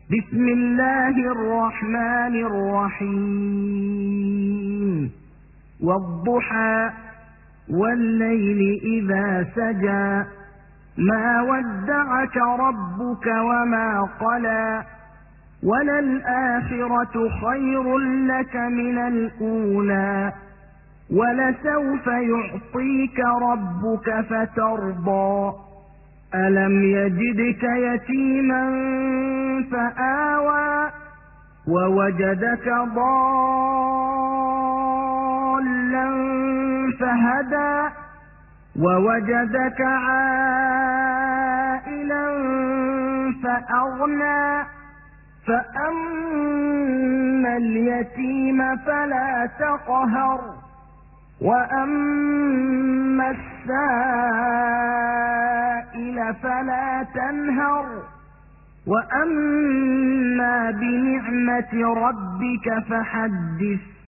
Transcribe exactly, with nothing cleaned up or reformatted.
بسم الله الرحمن الرحيم والضحى والليل إذا سجى ما ودعك ربك وما قلى وللآخرة خير لك من الأولى ولسوف يعطيك ربك فترضى ألم يجدك يتيما فآوى ووجدك ضالا فهدى ووجدك عائلا فأغنى فأما اليتيم فلا تقهر وأما السائل فلا تنهر وأما بنعمة ربك فحدث